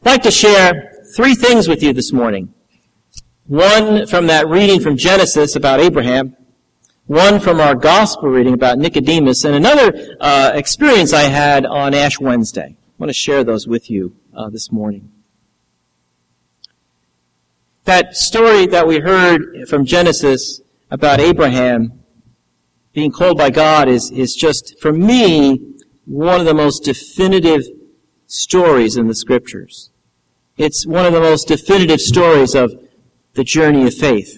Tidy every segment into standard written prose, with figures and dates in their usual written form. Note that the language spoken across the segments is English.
I'd like to share three things with you this morning. One from that reading from Genesis about Abraham, one from our gospel reading about Nicodemus, and another experience I had on Ash Wednesday. I want to share those with you this morning. That story that we heard from Genesis about Abraham being called by God is just, for me, one of the most definitive stories in the Scriptures. It's one of the most definitive stories of the journey of faith.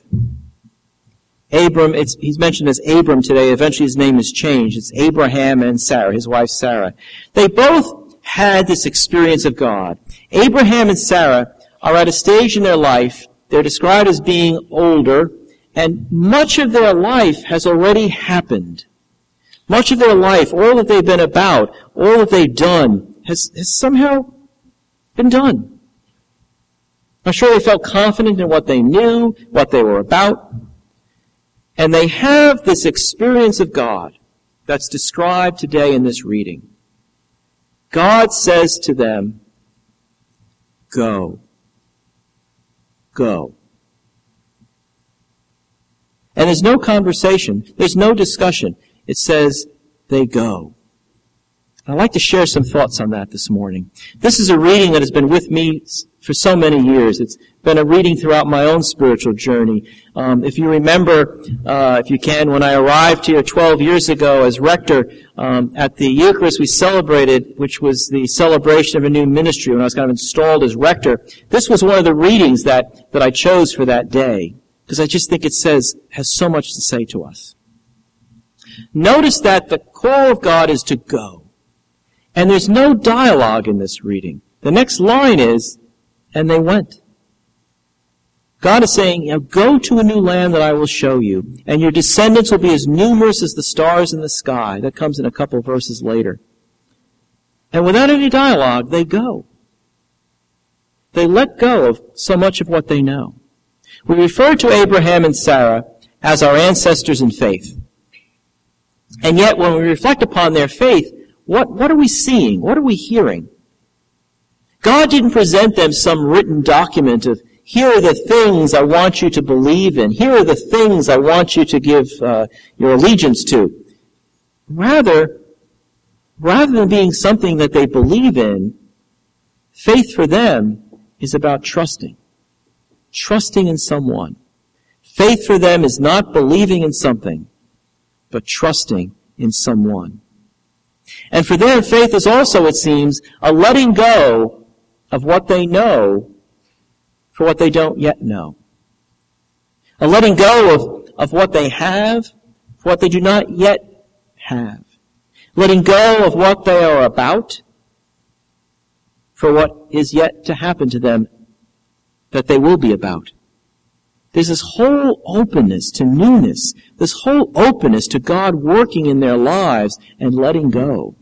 He's mentioned as Abram today. Eventually his name is changed. It's Abraham and Sarah, his wife Sarah. They both had this experience of God. Abraham and Sarah are at a stage in their life, they're described as being older, and much of their life has already happened. Much of their life, all that they've been about, all that they've done, has somehow been done. I'm sure they felt confident in what they knew, what they were about. And they have this experience of God that's described today in this reading. God says to them, go. Go. And there's no conversation. There's no discussion. It says, they go. I'd like to share some thoughts on that this morning. This is a reading that has been with me for so many years. It's been a reading throughout my own spiritual journey. If you remember, if you can, when I arrived here 12 years ago as rector, at the Eucharist we celebrated, which was the celebration of a new ministry when I was kind of installed as rector, this was one of the readings that I chose for that day, because I just think it has so much to say to us. Notice that the call of God is to go. And there's no dialogue in this reading. The next line is, and they went. God is saying, go to a new land that I will show you, and your descendants will be as numerous as the stars in the sky. That comes in a couple of verses later. And without any dialogue, they go. They let go of so much of what they know. We refer to Abraham and Sarah as our ancestors in faith. And yet, when we reflect upon their faith, what are we seeing? What are we hearing? God didn't present them some written document of, here are the things I want you to believe in. Here are the things I want you to give your allegiance to. Rather than being something that they believe in, faith for them is about trusting. Trusting in someone. Faith for them is not believing in something, but trusting in someone. And for them, faith is also, it seems, a letting go of what they know for what they don't yet know. A letting go of what they have for what they do not yet have. Letting go of what they are about for what is yet to happen to them that they will be about. There's this whole openness to newness, this whole openness to God working in their lives and letting go.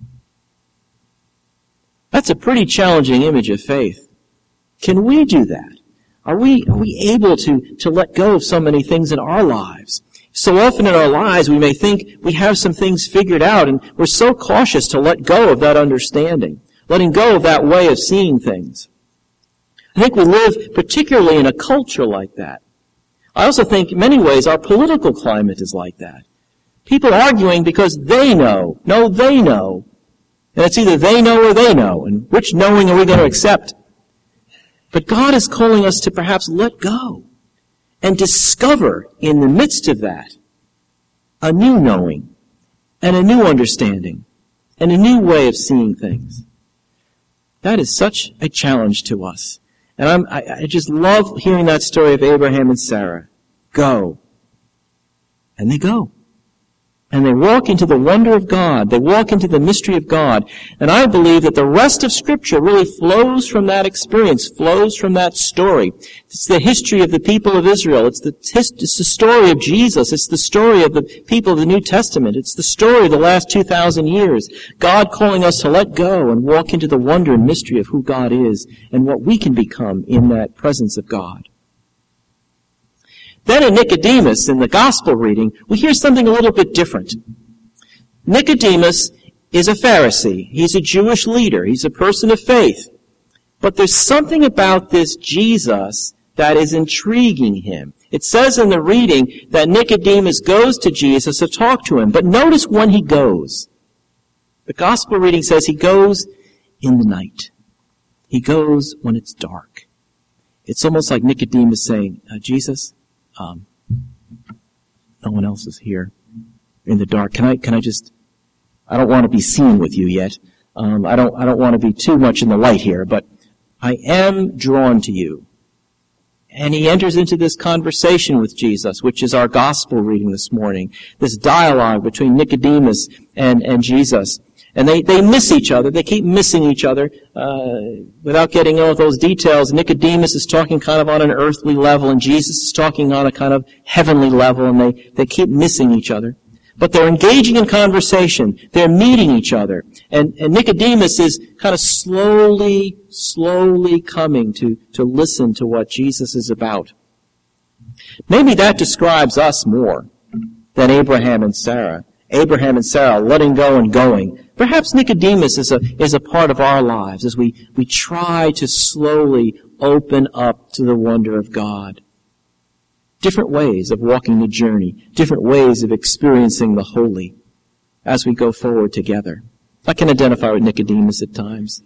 That's a pretty challenging image of faith. Can we do that? Are we able to let go of so many things in our lives? So often in our lives we may think we have some things figured out, and we're so cautious to let go of that understanding, letting go of that way of seeing things. I think we live particularly in a culture like that. I also think in many ways our political climate is like that. People arguing because they know. No, they know. And it's either they know or they know. And which knowing are we going to accept? But God is calling us to perhaps let go and discover in the midst of that a new knowing and a new understanding and a new way of seeing things. That is such a challenge to us. And I just love hearing that story of Abraham and Sarah. Go. And they go. And they walk into the wonder of God. They walk into the mystery of God. And I believe that the rest of Scripture really flows from that experience, flows from that story. It's the history of the people of Israel. It's the story of Jesus. It's the story of the people of the New Testament. It's the story of the last 2,000 years. God calling us to let go and walk into the wonder and mystery of who God is and what we can become in that presence of God. Then in Nicodemus, in the gospel reading, we hear something a little bit different. Nicodemus is a Pharisee. He's a Jewish leader. He's a person of faith. But there's something about this Jesus that is intriguing him. It says in the reading that Nicodemus goes to Jesus to talk to him. But notice when he goes. The gospel reading says he goes in the night. He goes when it's dark. It's almost like Nicodemus saying, Jesus, no one else is here in the dark. Can I just, I don't want to be seen with you yet. I don't want to be too much in the light here, but I am drawn to you. And he enters into this conversation with Jesus, which is our gospel reading this morning. This dialogue between Nicodemus and Jesus. And they miss each other. They keep missing each other. Without getting into those details, Nicodemus is talking kind of on an earthly level, and Jesus is talking on a kind of heavenly level, and they keep missing each other. But they're engaging in conversation. They're meeting each other. And Nicodemus is kind of slowly coming to listen to what Jesus is about. Maybe that describes us more than Abraham and Sarah. Abraham and Sarah letting go and going. Perhaps Nicodemus is a part of our lives as we try to slowly open up to the wonder of God. Different ways of walking the journey, different ways of experiencing the holy as we go forward together. I can identify with Nicodemus at times.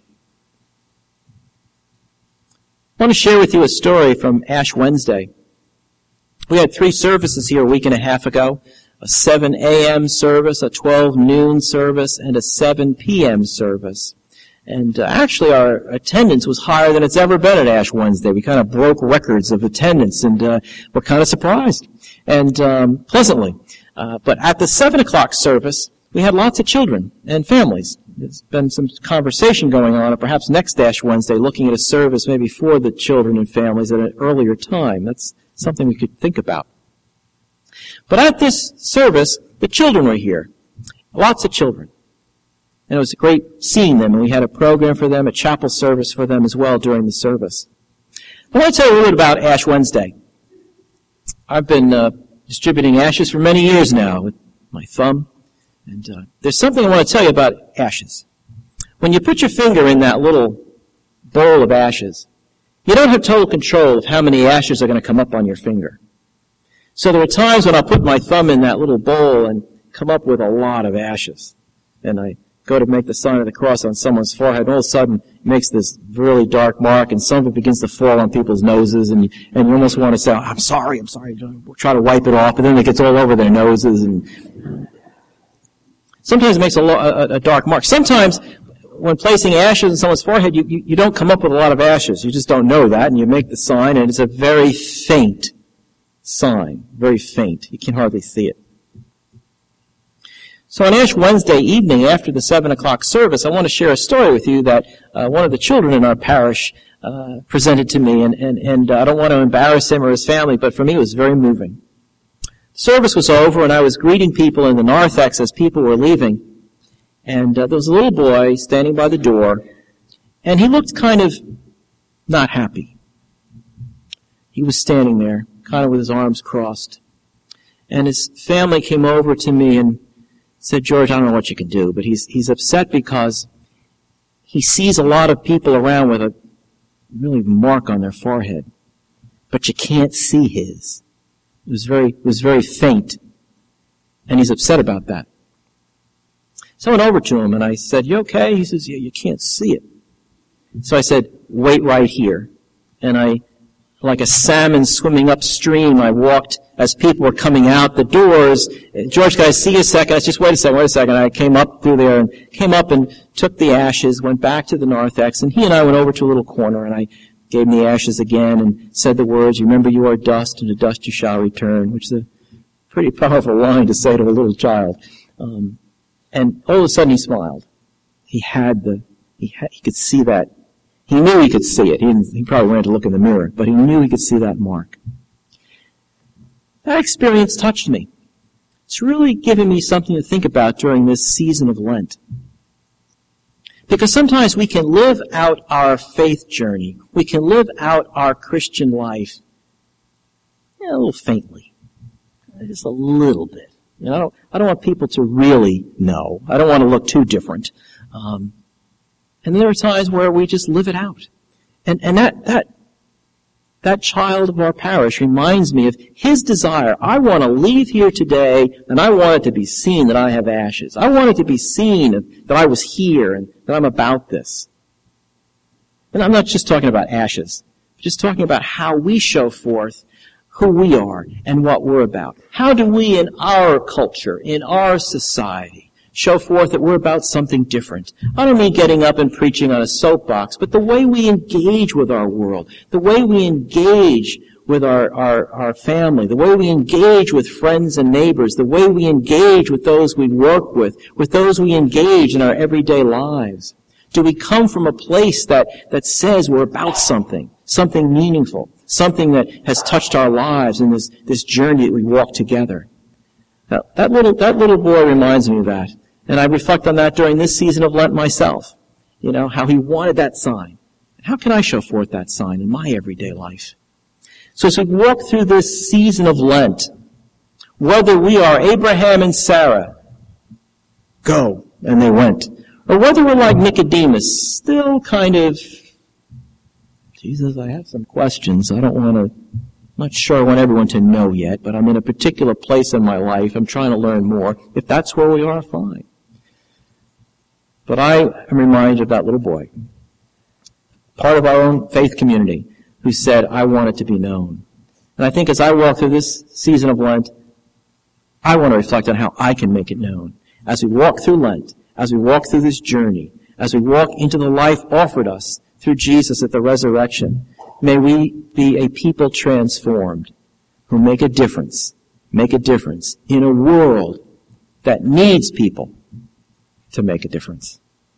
I want to share with you a story from Ash Wednesday. We had 3 services here a week and a half ago. A 7 a.m. service, a 12 noon service, and a 7 p.m. service. And actually our attendance was higher than it's ever been at Ash Wednesday. We kind of broke records of attendance, and we're kind of surprised, and pleasantly. But at the 7 o'clock service, we had lots of children and families. There's been some conversation going on, and perhaps next Ash Wednesday, looking at a service maybe for the children and families at an earlier time. That's something we could think about. But at this service, the children were here. Lots of children. And it was great seeing them, and we had a program for them, a chapel service for them as well during the service. I want to tell you a little bit about Ash Wednesday. I've been distributing ashes for many years now with my thumb, and there's something I want to tell you about ashes. When you put your finger in that little bowl of ashes, you don't have total control of how many ashes are going to come up on your finger. So there are times when I'll put my thumb in that little bowl and come up with a lot of ashes. And I go to make the sign of the cross on someone's forehead, and all of a sudden it makes this really dark mark, and some of it begins to fall on people's noses, and you almost want to say, I'm sorry, try to wipe it off, but then it gets all over their noses, and sometimes it makes a dark mark. Sometimes when placing ashes on someone's forehead, you don't come up with a lot of ashes. You just don't know that, and you make the sign, and it's a very faint sign, very faint. You can hardly see it. So on Ash Wednesday evening, after the 7 o'clock service, I want to share a story with you that one of the children in our parish presented to me, and I don't want to embarrass him or his family, but for me it was very moving. The service was over, and I was greeting people in the narthex as people were leaving, and there was a little boy standing by the door, and he looked kind of not happy. He was standing there, kind of with his arms crossed. And his family came over to me and said, George, I don't know what you can do, but he's upset because he sees a lot of people around with a really mark on their forehead, but you can't see his. It was very faint, and he's upset about that. So I went over to him and I said, you okay? He says, yeah, you can't see it. So I said, wait right here. And like a salmon swimming upstream, I walked as people were coming out the doors. George, can I see you a second? I said, just wait a second. I came up through there and took the ashes, went back to the narthex, and he and I went over to a little corner, and I gave him the ashes again and said the words, remember you are dust, and to dust you shall return, which is a pretty powerful line to say to a little child. And all of a sudden he smiled. He could see that. He knew he could see it. He probably ran to look in the mirror, but he knew he could see that mark. That experience touched me. It's really given me something to think about during this season of Lent. Because sometimes we can live out our faith journey. We can live out our Christian life a little faintly. Just a little bit. I don't want people to really know. I don't want to look too different. And there are times where we just live it out. And that child of our parish reminds me of his desire. I want to leave here today, and I want it to be seen that I have ashes. I want it to be seen that I was here and that I'm about this. And I'm not just talking about ashes. I'm just talking about how we show forth who we are and what we're about. How do we in our culture, in our society, show forth that we're about something different? I don't mean getting up and preaching on a soapbox, but the way we engage with our world, the way we engage with our family, the way we engage with friends and neighbors, the way we engage with those we work with those we engage in our everyday lives. Do we come from a place that says we're about something meaningful, something that has touched our lives in this journey that we walk together? Now, that little boy reminds me of that. And I reflect on that during this season of Lent myself. You know, how he wanted that sign. How can I show forth that sign in my everyday life? So as we walk through this season of Lent, whether we are Abraham and Sarah, go, and they went, or whether we're like Nicodemus, still kind of, Jesus, I have some questions. I'm not sure I want everyone to know yet, but I'm in a particular place in my life. I'm trying to learn more. If that's where we are, fine. But I am reminded of that little boy, part of our own faith community, who said, I want it to be known. And I think as I walk through this season of Lent, I want to reflect on how I can make it known. As we walk through Lent, as we walk through this journey, as we walk into the life offered us through Jesus at the resurrection, may we be a people transformed who make a difference in a world that needs people to make a difference.